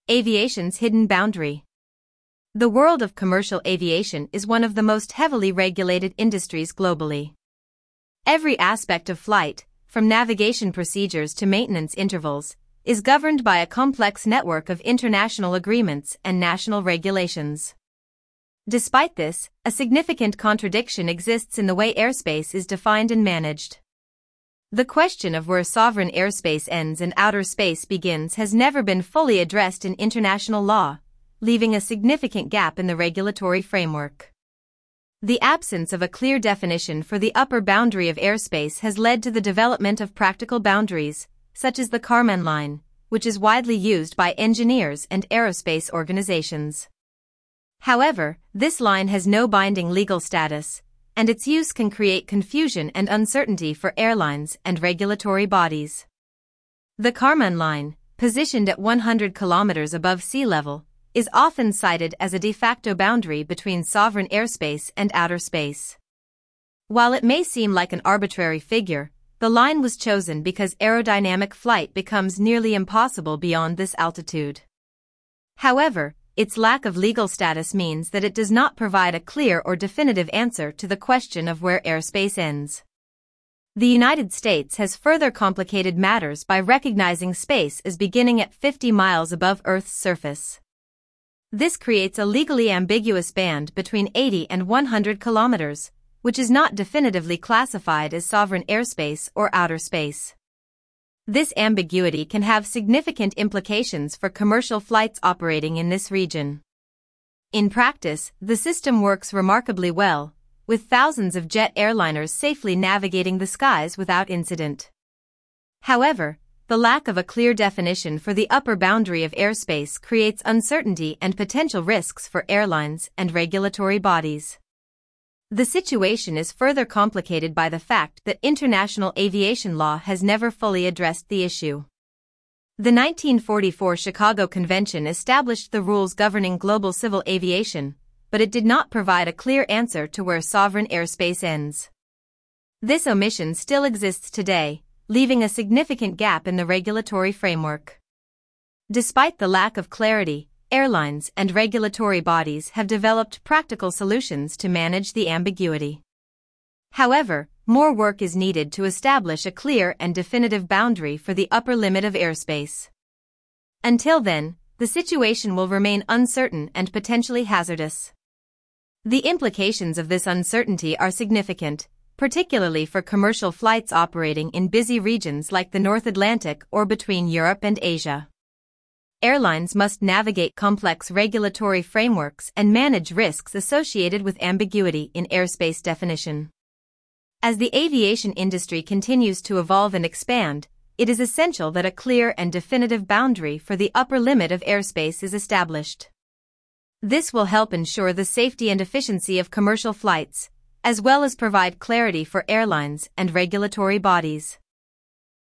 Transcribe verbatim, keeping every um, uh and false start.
Aviation's hidden boundary. The world of commercial aviation is one of the most heavily regulated industries globally. Every aspect of flight, from navigation procedures to maintenance intervals, is governed by a complex network of international agreements and national regulations. Despite this, a significant contradiction exists in the way airspace is defined and managed. The question of where sovereign airspace ends and outer space begins has never been fully addressed in international law, leaving a significant gap in the regulatory framework. The absence of a clear definition for the upper boundary of airspace has led to the development of practical boundaries, such as the Kármán line, which is widely used by engineers and aerospace organizations. However, this line has no binding legal status, and its use can create confusion and uncertainty for airlines and regulatory bodies. The Kármán line, positioned at one hundred kilometers above sea level, is often cited as a de facto boundary between sovereign airspace and outer space. While it may seem like an arbitrary figure, the line was chosen because aerodynamic flight becomes nearly impossible beyond this altitude. However, its lack of legal status means that it does not provide a clear or definitive answer to the question of where airspace ends. The United States has further complicated matters by recognizing space as beginning at fifty miles above Earth's surface. This creates a legally ambiguous band between eighty and one hundred kilometers, which is not definitively classified as sovereign airspace or outer space. This ambiguity can have significant implications for commercial flights operating in this region. In practice, the system works remarkably well, with thousands of jet airliners safely navigating the skies without incident. However, the lack of a clear definition for the upper boundary of airspace creates uncertainty and potential risks for airlines and regulatory bodies. The situation is further complicated by the fact that international aviation law has never fully addressed the issue. The nineteen forty-four Chicago Convention established the rules governing global civil aviation, but it did not provide a clear answer to where sovereign airspace ends. This omission still exists today, leaving a significant gap in the regulatory framework. Despite the lack of clarity, airlines and regulatory bodies have developed practical solutions to manage the ambiguity. However, more work is needed to establish a clear and definitive boundary for the upper limit of airspace. Until then, the situation will remain uncertain and potentially hazardous. The implications of this uncertainty are significant, particularly for commercial flights operating in busy regions like the North Atlantic or between Europe and Asia. Airlines must navigate complex regulatory frameworks and manage risks associated with ambiguity in airspace definition. As the aviation industry continues to evolve and expand, it is essential that a clear and definitive boundary for the upper limit of airspace is established. This will help ensure the safety and efficiency of commercial flights, as well as provide clarity for airlines and regulatory bodies.